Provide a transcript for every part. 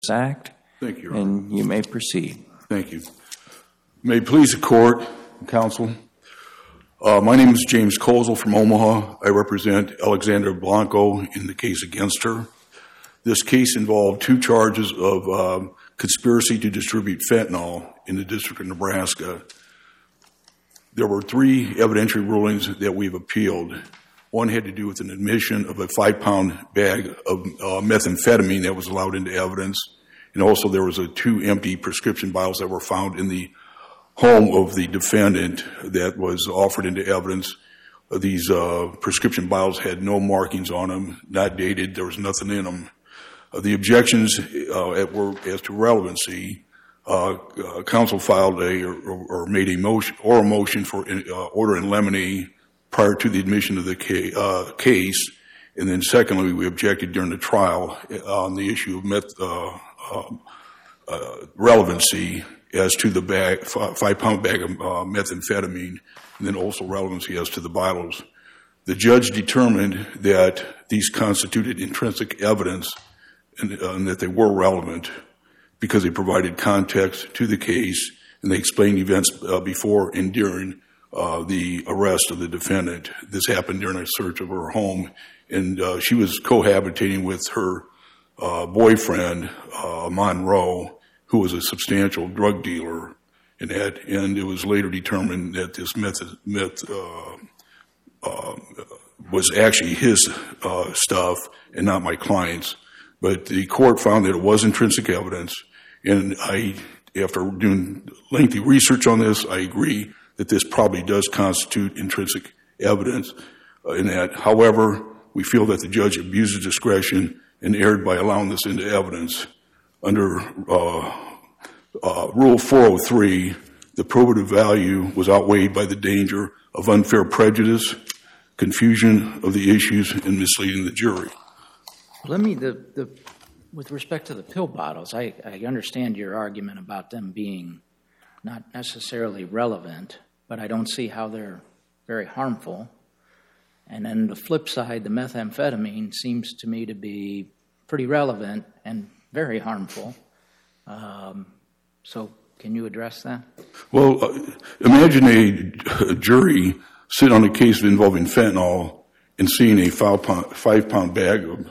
Act. Thank you, Your Honor. And you may proceed. Thank you. May it please the court and counsel. My name is James Kozel from Omaha. I represent Alexandra Blanco in the case against her. This case involved two charges of conspiracy to distribute fentanyl in the District of Nebraska. There were three evidentiary rulings that we've appealed. One had to do with an admission of a 5-pound bag of methamphetamine that was allowed into evidence. And also there was two empty prescription bottles that were found in the home of the defendant that was offered into evidence. These prescription bottles had no markings on them, not dated, there was nothing in them. The objections were as to relevancy. Counsel filed or made a motion or a motion for order in limine prior to the admission of the case, and then secondly, we objected during the trial on the issue of relevancy as to the 5-pound bag of methamphetamine, and then also relevancy as to the bottles. The judge determined that these constituted intrinsic evidence and that they were relevant because they provided context to the case and they explained events before and during the arrest of the defendant. This happened during a search of her home, and she was cohabitating with her boyfriend, Monroe, who was a substantial drug dealer, and it was later determined that this meth was actually his stuff and not my client's. But the court found that it was intrinsic evidence, and after doing lengthy research on this, I agree that this probably does constitute intrinsic evidence in that. However, we feel that the judge abused discretion and erred by allowing this into evidence. Under Rule 403, the probative value was outweighed by the danger of unfair prejudice, confusion of the issues, and misleading the jury. With respect to the pill bottles, I understand your argument about them being not necessarily relevant, but I don't see how they're very harmful. And then the flip side, the methamphetamine seems to me to be pretty relevant and very harmful. So can you address that? Well, imagine a jury sit on a case involving fentanyl and seeing a 5-pound bag of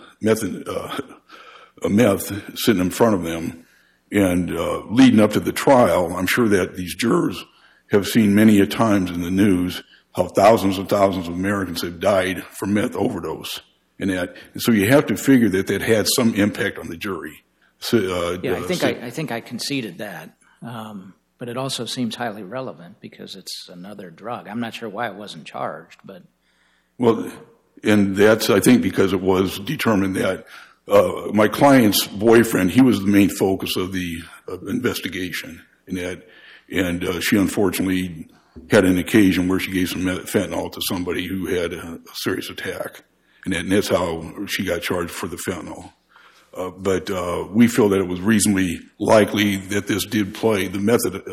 meth sitting in front of them. And leading up to the trial, I'm sure that these jurors have seen many a times in the news how thousands and thousands of Americans have died from meth overdose. And so you have to figure that had some impact on the jury. I think I conceded that. But it also seems highly relevant because it's another drug. I'm not sure why it wasn't charged, but... Well, and that's, I think, because it was determined that my client's boyfriend, he was the main focus of the investigation. And she unfortunately had an occasion where she gave some fentanyl to somebody who had a serious attack. And that's how she got charged for the fentanyl. But we feel that it was reasonably likely that this did play, the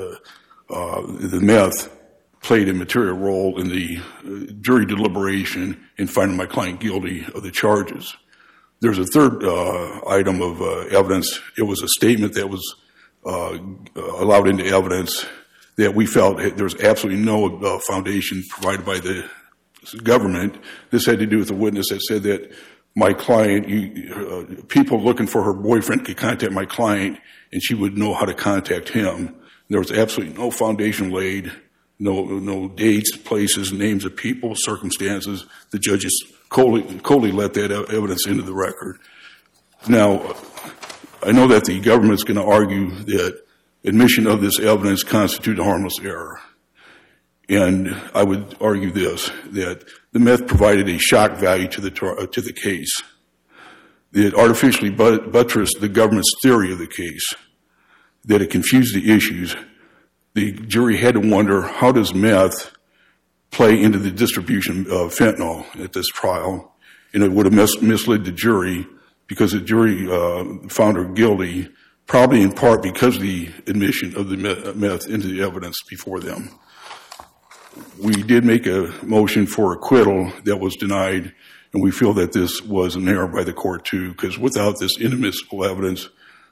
meth played a material role in the jury deliberation in finding my client guilty of the charges. There's a third item of evidence. It was a statement that was allowed into evidence that we felt there's absolutely no foundation provided by the government. This had to do with a witness that said that my client, people looking for her boyfriend could contact my client and she would know how to contact him. There was absolutely no foundation laid, no dates, places, names of people, circumstances. The judges coldly let that evidence into the record. Now, I know that the government's going to argue that admission of this evidence constitutes a harmless error. And I would argue this, that the meth provided a shock value to the case. It artificially buttressed the government's theory of the case, that it confused the issues. The jury had to wonder, how does meth play into the distribution of fentanyl at this trial? And it would have misled the jury because the jury found her guilty, probably in part because of the admission of the meth into the evidence before them. We did make a motion for acquittal that was denied, and we feel that this was an error by the court too, because without this inadmissible evidence,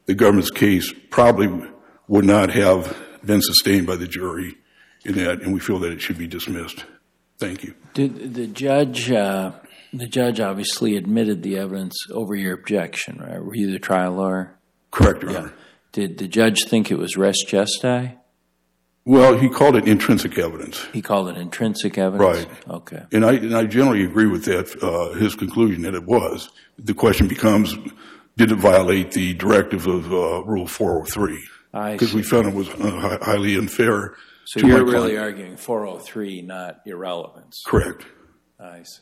the government's case probably would not have been sustained by the jury in that, and we feel that it should be dismissed. Thank you. Did the judge obviously admitted the evidence over your objection, right? Were you the trial lawyer? Correct, Your Honor. Did the judge think it was res gestae? Well, he called it intrinsic evidence. He called it intrinsic evidence? Right. Okay. And I generally agree with that, his conclusion that it was. The question becomes, did it violate the directive of Rule 403? Because we found it was highly unfair. So you're really arguing 403, not irrelevance? Correct. I see.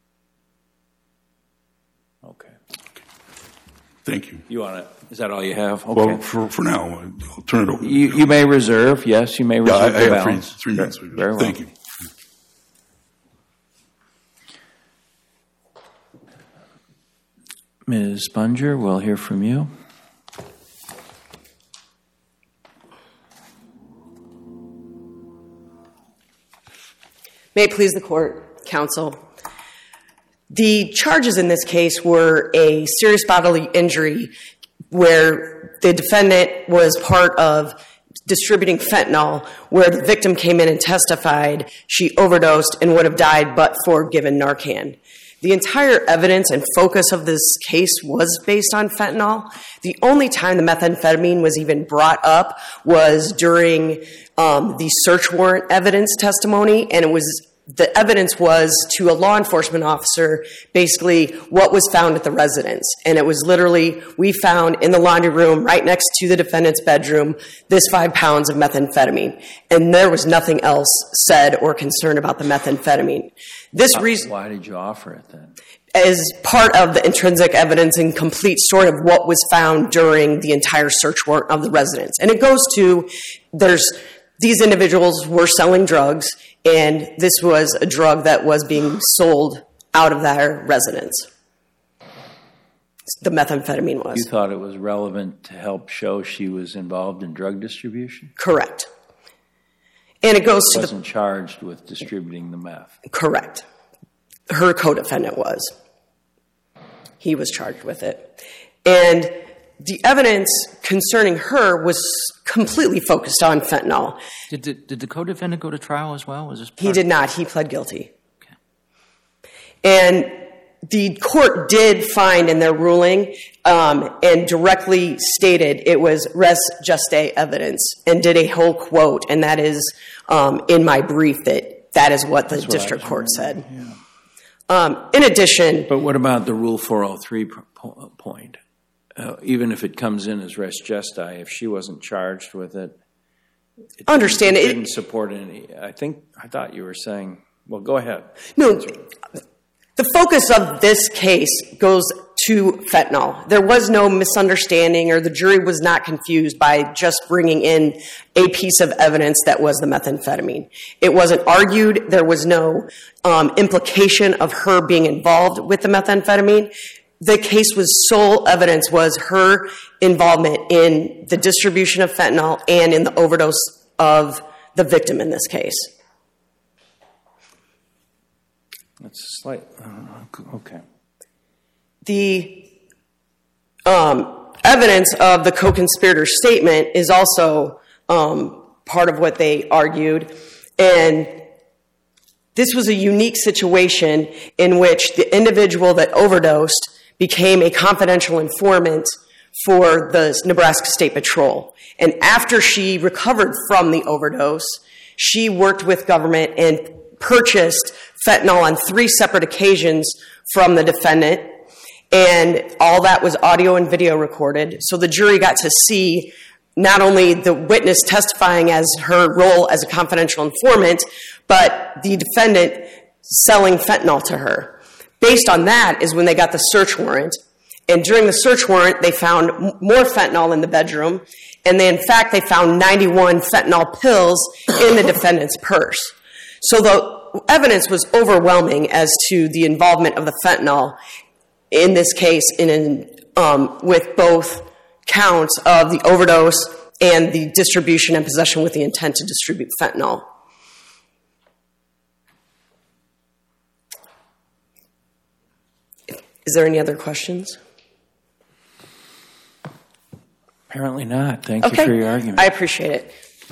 Okay. Thank you. You want to? Is that all you have? Okay. Well, for now, I'll turn it over. You may reserve. Yes, you may reserve. Yeah, I have 3 minutes. Very well. Thank you. Ms. Bunger, we'll hear from you. May it please the court, counsel. The charges in this case were a serious bodily injury where the defendant was part of distributing fentanyl, where the victim came in and testified she overdosed and would have died but for given Narcan. The entire evidence and focus of this case was based on fentanyl. The only time the methamphetamine was even brought up was during the search warrant evidence testimony, and the evidence was to a law enforcement officer basically what was found at the residence. And it was literally, we found in the laundry room right next to the defendant's bedroom this 5 pounds of methamphetamine. And there was nothing else said or concerned about the methamphetamine. Why did you offer it then? As part of the intrinsic evidence and complete story of what was found during the entire search warrant of the residence. And it goes to, these individuals were selling drugs, and this was a drug that was being sold out of their residence. The methamphetamine was. You thought it was relevant to help show she was involved in drug distribution? Correct. And it goes to wasn't charged with distributing the meth. Correct. Her co-defendant was. He was charged with it. And the evidence concerning her was completely focused on fentanyl. Did the co-defendant go to trial as well? He did not. He pled guilty. Okay. And the court did find in their ruling and directly stated it was res gestae evidence and did a whole quote, and that is in my brief that is what the district court said. Yeah. In addition... But what about the Rule 403 point? Even if it comes in as res gestae, if she wasn't charged with it, it didn't support any. I thought you were saying, well, go ahead. No, the focus of this case goes to fentanyl. There was no misunderstanding, or the jury was not confused by just bringing in a piece of evidence that was the methamphetamine. It wasn't argued. There was no implication of her being involved with the methamphetamine. The case was sole evidence was her involvement in the distribution of fentanyl and in the overdose of the victim in this case. That's slight. Okay. The evidence of the co-conspirator statement is also part of what they argued, and this was a unique situation in which the individual that overdosed became a confidential informant for the Nebraska State Patrol. And after she recovered from the overdose, she worked with government and purchased fentanyl on 3 separate occasions from the defendant. And all that was audio and video recorded. So the jury got to see not only the witness testifying as her role as a confidential informant, but the defendant selling fentanyl to her. Based on that is when they got the search warrant. And during the search warrant, they found more fentanyl in the bedroom. And they found 91 fentanyl pills in the defendant's purse. So the evidence was overwhelming as to the involvement of the fentanyl in this case with both counts of the overdose and the distribution and possession with the intent to distribute fentanyl. Is there any other questions? Apparently not. Thank you for your argument. I appreciate it.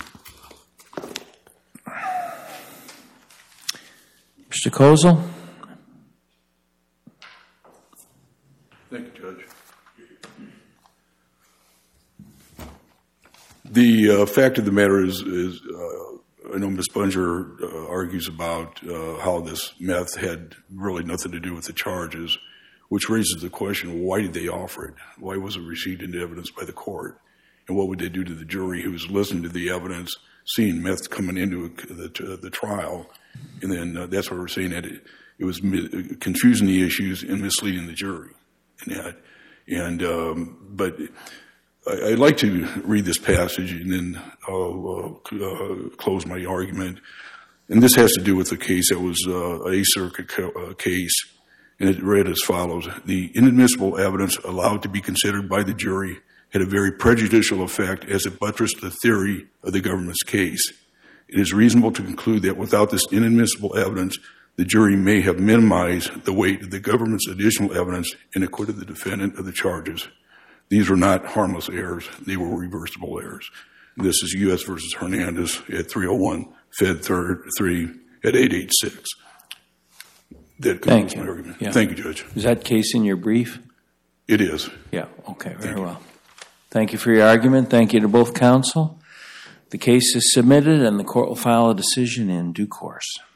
Mr. Kozel? Thank you, Judge. The fact of the matter is I know Ms. Bunger argues about how this meth had really nothing to do with the charges, which raises the question, why did they offer it? Why was it received into evidence by the court? And what would they do to the jury who was listening to the evidence, seeing meth coming into the trial? And then that's what we're saying, that it was confusing the issues and misleading the jury. But I'd like to read this passage, and then I'll close my argument. And this has to do with the case that was an Eighth Circuit case, and it read as follows. The inadmissible evidence allowed to be considered by the jury had a very prejudicial effect as it buttressed the theory of the government's case. It is reasonable to conclude that without this inadmissible evidence, the jury may have minimized the weight of the government's additional evidence and acquitted the defendant of the charges. These were not harmless errors. They were reversible errors. This is U.S. v. Hernandez at 301, Fed 3 at 886. That concludes my argument. Yeah. Thank you, Judge. Is that case in your brief? It is. Yeah, okay, very well. Thank you for your argument. Thank you to both counsel. The case is submitted and the court will file a decision in due course.